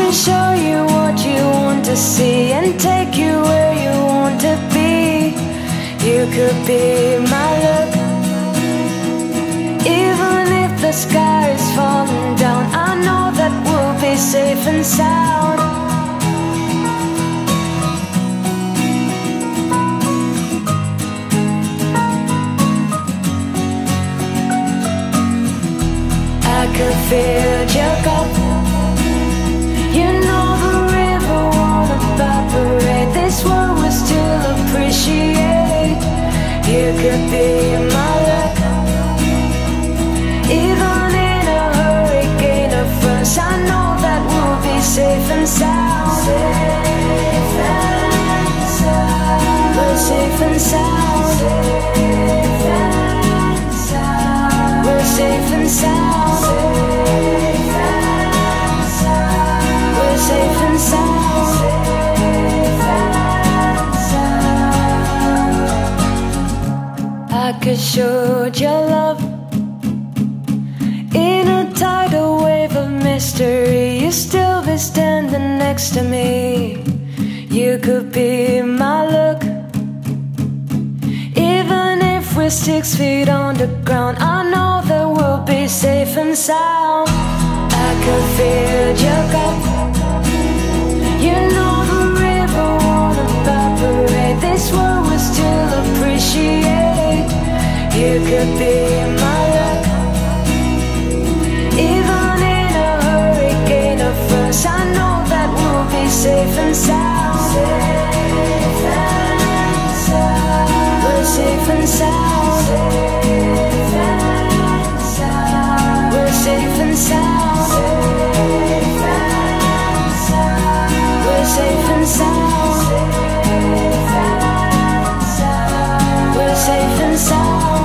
can show you what you want to see and take you where you want to be. You could be my luck. Even if the sky is falling down, I know that we'll be safe and sound. I could fill your cup. You know the river won't evaporate. This world will still appreciate. You could be my luck. Even in a hurricane of fronts, I know that we'll be safe and sound. Safe and sound. We're safe and sound. Safe and sound. We're safe and sound. Safe and sound. We're safe and sound. Safe and sound. I could show your love in a tidal wave of mystery. You still be standing next to me. You could be my luck. Even if we're 6 feet on the ground, I know that we'll be safe and sound. I could fill your cup. You know the river won't evaporate. This world will still appreciate. You could be my luck. Even in a hurricane of fronts, I know that we'll be safe and sound. Safe and sound. We're safe and sound. Safe and sound. We're safe and sound. Safe and sound. We're safe and sound. Safe and sound. We're safe and sound.